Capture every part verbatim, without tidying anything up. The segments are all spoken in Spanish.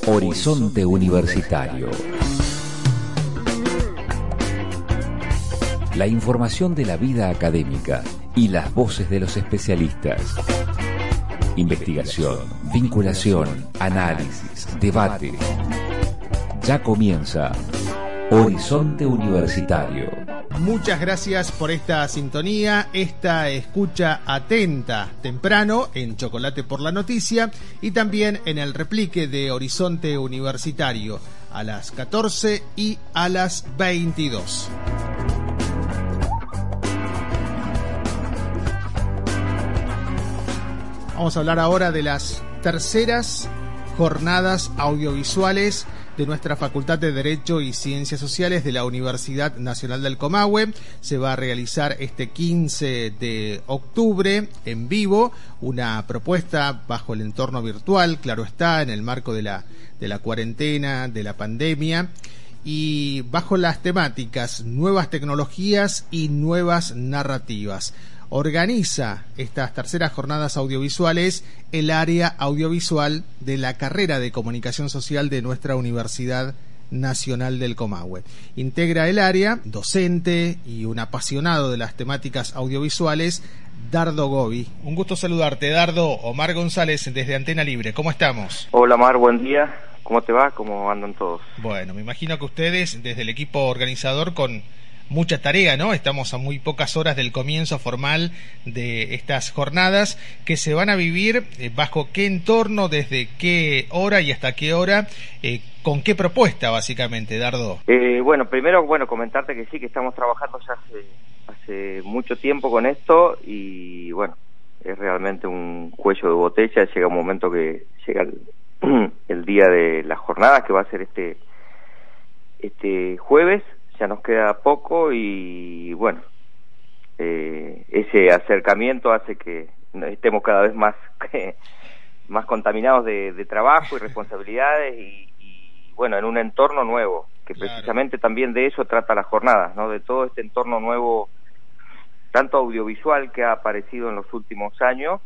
Horizonte Universitario. La información de la vida académica y las voces de los especialistas. Investigación, vinculación, análisis, debate. Ya comienza Horizonte Universitario. Muchas gracias por esta sintonía, esta escucha atenta temprano en Chocolate por la Noticia y también en el replique de Horizonte Universitario a las catorce y a las veintidós. Vamos a hablar ahora de las terceras jornadas audiovisuales de nuestra Facultad de Derecho y Ciencias Sociales de la Universidad Nacional del Comahue. Se va a realizar este quince de octubre en vivo, una propuesta bajo el entorno virtual, claro está, en el marco de la, de la cuarentena, de la pandemia, y bajo las temáticas nuevas tecnologías y nuevas narrativas. Organiza estas terceras jornadas audiovisuales el área audiovisual de la carrera de Comunicación Social de nuestra Universidad Nacional del Comahue. Integra el área docente y un apasionado de las temáticas audiovisuales, Dardo Gobi. Un gusto saludarte, Dardo. Omar González desde Antena Libre. ¿Cómo estamos? Hola, Omar, buen día. ¿Cómo te va? ¿Cómo andan todos? Bueno, me imagino que ustedes desde el equipo organizador con mucha tarea, ¿no? Estamos a muy pocas horas del comienzo formal de estas jornadas que se van a vivir eh, bajo qué entorno, desde qué hora y hasta qué hora, eh, con qué propuesta básicamente, Dardo. Eh, bueno, primero, bueno, comentarte que sí, que estamos trabajando ya hace, hace mucho tiempo con esto y bueno, es realmente un cuello de botella. Llega un momento que llega el, el día de las jornadas, que va a ser este, este jueves. Ya nos queda poco y bueno, eh, ese acercamiento hace que estemos cada vez más más contaminados de, de trabajo y responsabilidades y, y bueno, en un entorno nuevo, que claro, precisamente también de eso trata las jornadas, ¿no? De todo este entorno nuevo, tanto audiovisual que ha aparecido en los últimos años,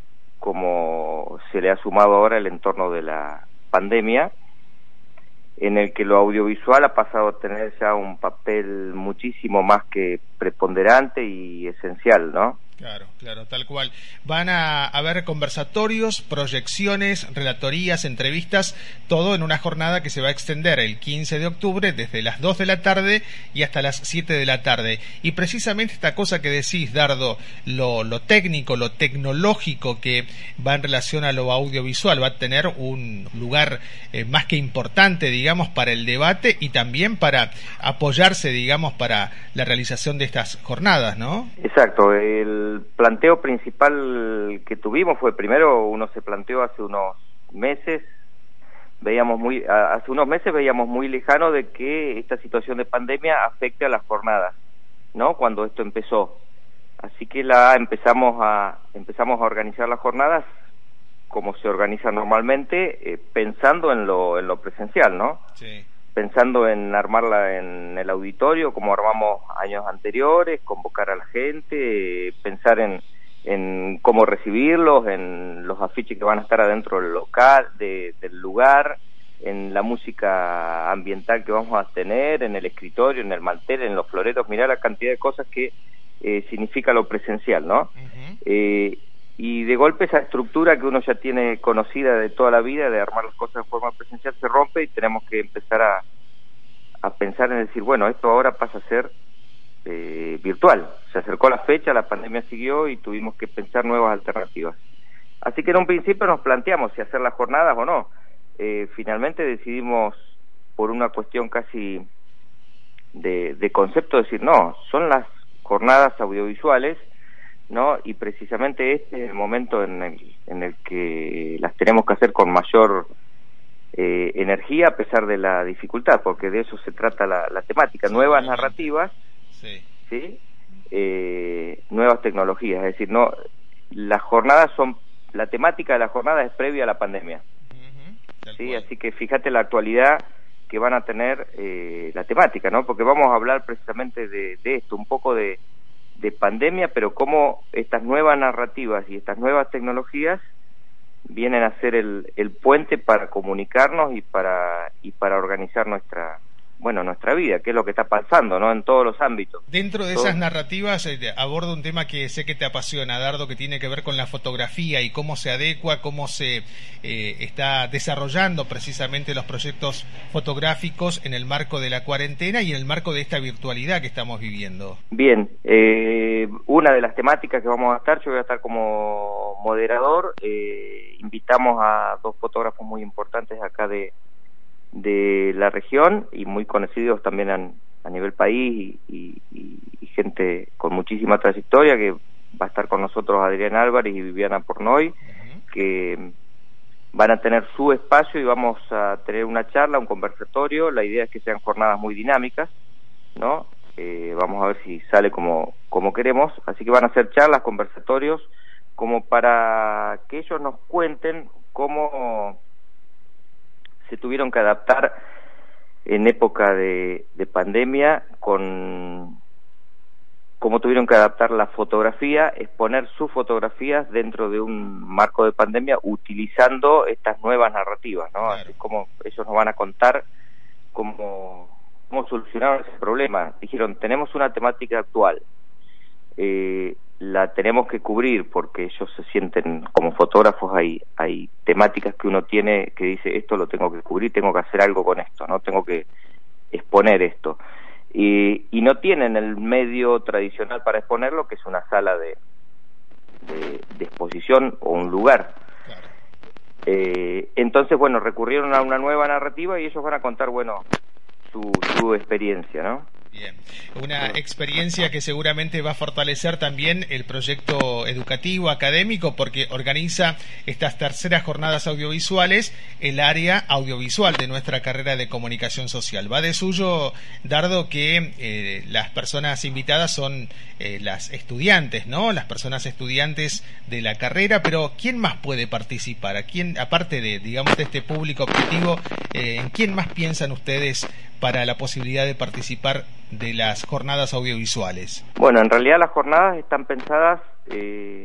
como se le ha sumado ahora el entorno de la pandemia, en el que lo audiovisual ha pasado a tener ya un papel muchísimo más que preponderante y esencial, ¿no? Claro, claro, tal cual. Van a haber conversatorios, proyecciones, relatorías, entrevistas, todo en una jornada que se va a extender el quince de octubre desde las dos de la tarde y hasta las siete de la tarde. Y precisamente esta cosa que decís, Dardo, lo, lo técnico, lo tecnológico que va en relación a lo audiovisual, va a tener un lugar eh, más que importante, digamos, para el debate y también para apoyarse, digamos, para la realización de estas jornadas, ¿no? Exacto. El El planteo principal que tuvimos fue, primero, uno se planteó hace unos meses, veíamos muy, hace unos meses veíamos muy lejano de que esta situación de pandemia afecte a las jornadas, ¿no? Cuando esto empezó. Así que la empezamos a empezamos a organizar las jornadas como se organiza normalmente, eh, pensando en lo en lo presencial, ¿no? Sí. Pensando en armarla en el auditorio como armamos años anteriores, convocar a la gente, eh, pensar en, en cómo recibirlos, en los afiches que van a estar adentro del local, de, del lugar, en la música ambiental que vamos a tener, en el escritorio, en el mantel, en los floreros. Mirá la cantidad de cosas que eh, significa lo presencial, ¿no? Uh-huh. Eh, y de golpe esa estructura que uno ya tiene conocida de toda la vida, de armar las cosas de forma presencial, se rompe y tenemos que empezar a, a pensar en decir, bueno, esto ahora pasa a ser eh, virtual. Se acercó la fecha, la pandemia siguió y tuvimos que pensar nuevas alternativas. Así que en un principio nos planteamos si hacer las jornadas o no. Eh, finalmente decidimos, por una cuestión casi de, de concepto, decir, no, son las jornadas audiovisuales, ¿no? Y precisamente este es el momento en el, en el que las tenemos que hacer con mayor eh, energía a pesar de la dificultad, porque de eso se trata la, la temática, sí, nuevas narrativas, sí, ¿sí? Eh, nuevas tecnologías, es decir, no, las jornadas son, la temática de la jornada es previa a la pandemia, uh-huh, sí, así que fíjate la actualidad que van a tener eh, la temática, ¿no? Porque vamos a hablar precisamente de, de esto, un poco de de pandemia, pero cómo estas nuevas narrativas y estas nuevas tecnologías vienen a ser el, el puente para comunicarnos y para y para organizar nuestra bueno nuestra vida, que es lo que está pasando, ¿no? En todos los ámbitos. Dentro de esas narrativas eh, aborda un tema que sé que te apasiona, Dardo, que tiene que ver con la fotografía y cómo se adecua, cómo se eh, está desarrollando precisamente los proyectos fotográficos en el marco de la cuarentena y en el marco de esta virtualidad que estamos viviendo. Bien, eh, una de las temáticas que vamos a estar, yo voy a estar como moderador, eh, invitamos a dos fotógrafos muy importantes acá de de la región y muy conocidos también a, a nivel país y, y, y gente con muchísima trayectoria, que va a estar con nosotros Adrián Álvarez y Viviana Pornoy, uh-huh. que van a tener su espacio y vamos a tener una charla, un conversatorio. La idea es que sean jornadas muy dinámicas, ¿no? Eh, vamos a ver si sale como, como queremos, así que van a ser charlas, conversatorios, como para que ellos nos cuenten cómo se tuvieron que adaptar en época de, de pandemia, con cómo tuvieron que adaptar la fotografía, exponer sus fotografías dentro de un marco de pandemia utilizando estas nuevas narrativas, ¿no? Claro. Así como ellos nos van a contar cómo, cómo solucionaron ese problema. Dijeron, tenemos una temática actual, eh, la tenemos que cubrir porque ellos se sienten como fotógrafos, hay hay temáticas que uno tiene que dice, esto lo tengo que cubrir, tengo que hacer algo con esto, no tengo que exponer esto, y, y no tienen el medio tradicional para exponerlo, que es una sala de de, de exposición o un lugar. Claro. Eh, entonces, bueno, recurrieron a una nueva narrativa y ellos van a contar, bueno, su, su experiencia, ¿no? Bien, una experiencia que seguramente va a fortalecer también el proyecto educativo, académico, porque organiza estas terceras jornadas audiovisuales el área audiovisual de nuestra carrera de comunicación social. Va de suyo, Dardo, que eh, las personas invitadas son eh, las estudiantes, ¿no? Las personas estudiantes de la carrera, pero ¿quién más puede participar? ¿A quién, aparte de, digamos, de este público objetivo, eh, en quién más piensan ustedes para la posibilidad de participar de las jornadas audiovisuales? Bueno, en realidad las jornadas están pensadas eh,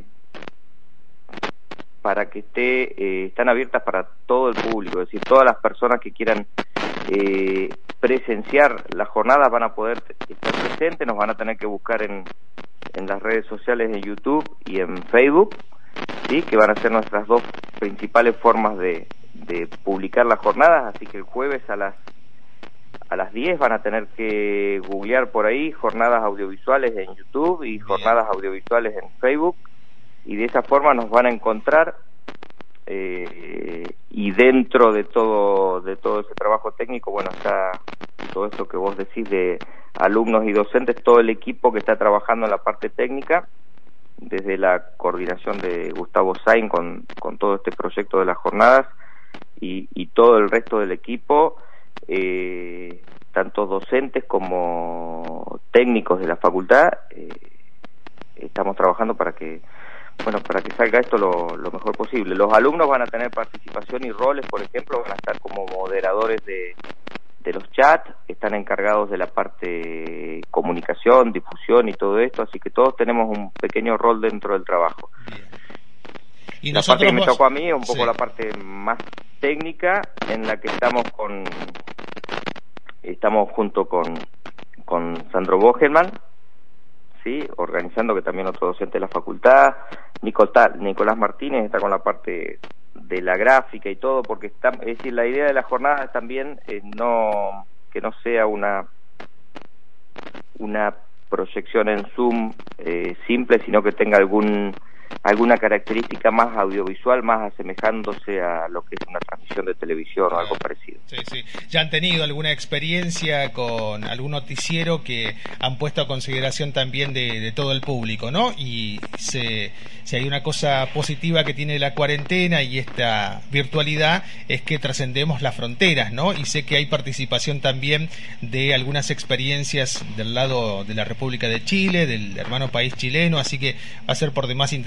para que esté, eh, están abiertas para todo el público, es decir, todas las personas que quieran eh, presenciar las jornadas van a poder estar presentes, nos van a tener que buscar en, en las redes sociales, en YouTube y en Facebook, ¿sí? Que van a ser nuestras dos principales formas de, de publicar las jornadas, así que el jueves a las A las diez van a tener que googlear por ahí jornadas audiovisuales en YouTube y jornadas audiovisuales en Facebook, y de esa forma nos van a encontrar, eh, y dentro de todo de todo ese trabajo técnico, bueno, está todo esto que vos decís de alumnos y docentes, todo el equipo que está trabajando en la parte técnica, desde la coordinación de Gustavo Sain con, con todo este proyecto de las jornadas y, y todo el resto del equipo, Eh, tanto docentes como técnicos de la facultad, eh, estamos trabajando para que bueno para que salga esto lo, lo mejor posible. Los alumnos van a tener participación y roles, por ejemplo, van a estar como moderadores de, de los chats, están encargados de la parte comunicación, difusión y todo esto, así que todos tenemos un pequeño rol dentro del trabajo. Y la parte que me tocó a mí es un poco sí. la parte más técnica, en la que estamos con estamos junto con con Sandro Bogelman, sí, organizando, que también otro docente de la facultad. Nicolás, Nicolás Martínez está con la parte de la gráfica y todo, porque está, es decir, la idea de la jornada es también eh, no que no sea una una proyección en Zoom eh, simple, sino que tenga algún alguna característica más audiovisual, más asemejándose a lo que es una transmisión de televisión o algo parecido. Sí, sí. ¿Ya han tenido alguna experiencia con algún noticiero que han puesto a consideración también de, de todo el público, ¿no? Y se, si hay una cosa positiva que tiene la cuarentena y esta virtualidad, es que trascendemos las fronteras, ¿no? Y sé que hay participación también de algunas experiencias del lado de la República de Chile, del hermano país chileno, así que va a ser por demás interesante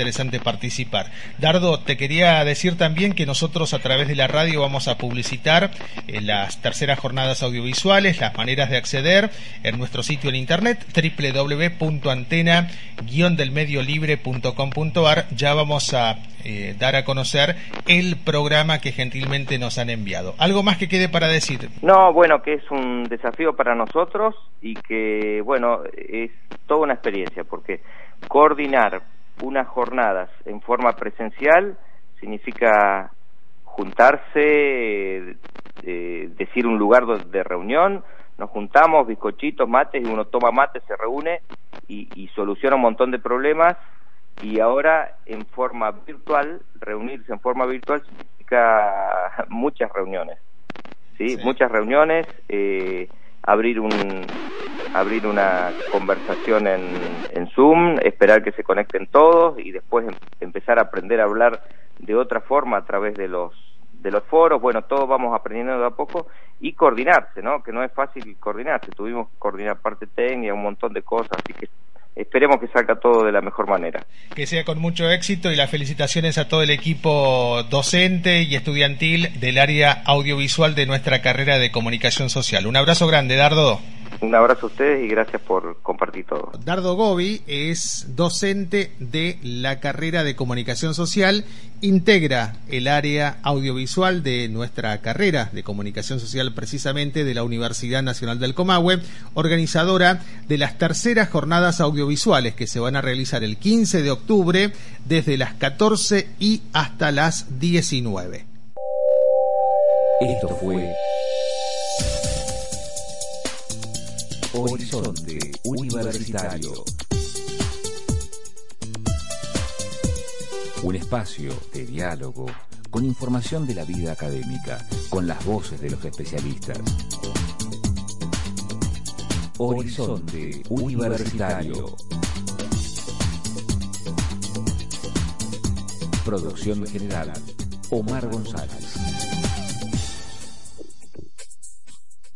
interesante participar. Dardo, te quería decir también que nosotros a través de la radio vamos a publicitar eh, las terceras jornadas audiovisuales, las maneras de acceder en nuestro sitio en internet doble u doble u doble u punto antena guion del medio libre punto com punto a r. Ya vamos a eh, dar a conocer el programa que gentilmente nos han enviado. ¿Algo más que quede para decir? No, bueno, que es un desafío para nosotros y que, bueno, es toda una experiencia, porque coordinar unas jornadas en forma presencial significa juntarse, eh, decir un lugar de reunión, nos juntamos, bizcochitos, mates, y uno toma mate, se reúne y, y soluciona un montón de problemas. Y ahora en forma virtual, reunirse en forma virtual significa muchas reuniones, ¿sí? Sí. Muchas reuniones, eh, abrir un abrir una conversación en, en Zoom, esperar que se conecten todos y después em, empezar a aprender a hablar de otra forma a través de los de los foros. Bueno, todos vamos aprendiendo de a poco y coordinarse, ¿no? Que no es fácil coordinarse, tuvimos que coordinar parte técnica, un montón de cosas, así que esperemos que salga todo de la mejor manera. Que sea con mucho éxito y las felicitaciones a todo el equipo docente y estudiantil del área audiovisual de nuestra carrera de comunicación social. Un abrazo grande, Dardo. Un abrazo a ustedes y gracias por compartir todo. Dardo Gobi es docente de la carrera de comunicación social, integra el área audiovisual de nuestra carrera de comunicación social, precisamente de la Universidad Nacional del Comahue, organizadora de las terceras jornadas audiovisuales que se van a realizar el quince de octubre desde las catorce y hasta las diecinueve. Esto fue Horizonte Universitario, un espacio de diálogo con información de la vida académica, con las voces de los especialistas. Horizonte Universitario. Producción general, Omar González.